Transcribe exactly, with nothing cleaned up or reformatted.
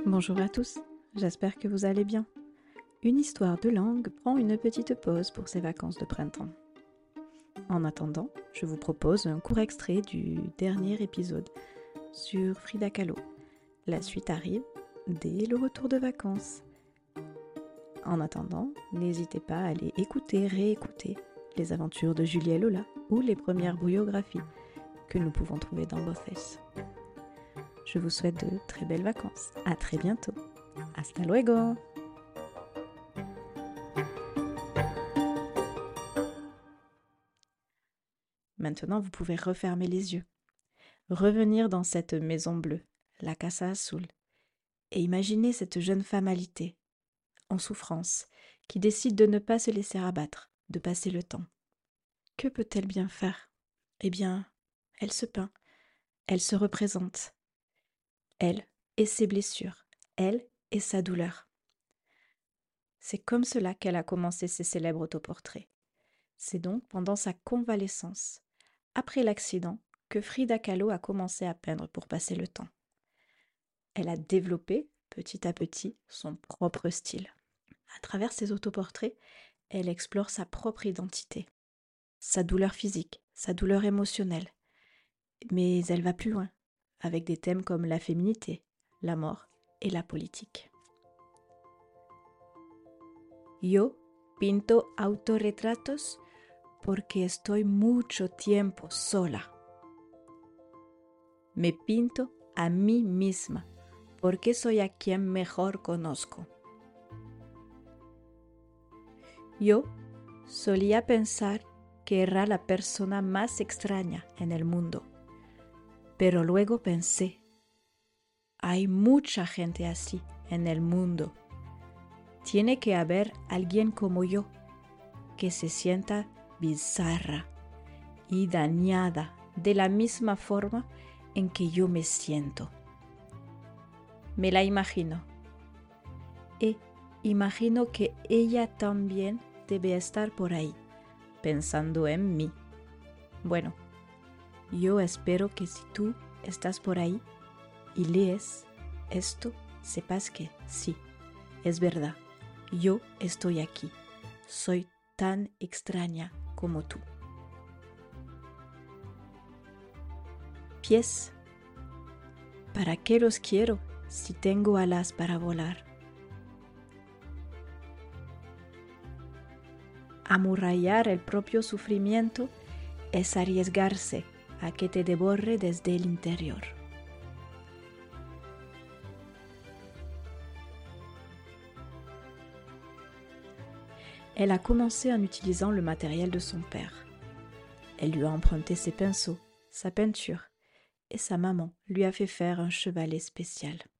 Bonjour à tous, j'espère que vous allez bien. Une histoire de langue prend une petite pause pour ses vacances de printemps. En attendant, je vous propose un court extrait du dernier épisode sur Frida Kahlo. La suite arrive dès le retour de vacances. En attendant, n'hésitez pas à aller écouter, réécouter les aventures de Julie et Lola ou les premières bouillographies que nous pouvons trouver dans Voces. Je vous souhaite de très belles vacances. À très bientôt. Hasta luego. Maintenant, vous pouvez refermer les yeux, revenir dans cette maison bleue, la Casa Azul, et imaginer cette jeune femme alitée, en souffrance, qui décide de ne pas se laisser abattre, de passer le temps. Que peut-elle bien faire? Eh bien, elle se peint, elle se représente. Elle et ses blessures, elle et sa douleur. C'est comme cela qu'elle a commencé ses célèbres autoportraits. C'est donc pendant sa convalescence, après l'accident, que Frida Kahlo a commencé à peindre pour passer le temps. Elle a développé, petit à petit, son propre style. À travers ses autoportraits, elle explore sa propre identité, sa douleur physique, sa douleur émotionnelle. Mais elle va plus loin, avec des thèmes comme la féminité, la mort et la politique. Yo pinto autorretratos porque estoy mucho tiempo sola. Me pinto a mí misma porque soy a quien mejor conozco. Yo solía pensar que era la persona más extraña en el mundo, pero luego pensé, hay mucha gente así en el mundo. Tiene que haber alguien como yo que se sienta bizarra y dañada de la misma forma en que yo me siento. Me la imagino. E imagino que ella también debe estar por ahí, pensando en mí. Bueno, yo espero que si tú estás por ahí y lees esto, sepas que sí, es verdad. Yo estoy aquí. Soy tan extraña como tú. Pies. ¿Para qué los quiero si tengo alas para volar? Amurallar el propio sufrimiento es arriesgarse a que te devore desde el interior. Elle a commencé en utilisant le matériel de son père. Elle lui a emprunté ses pinceaux, sa peinture, et sa maman lui a fait faire un chevalet spécial.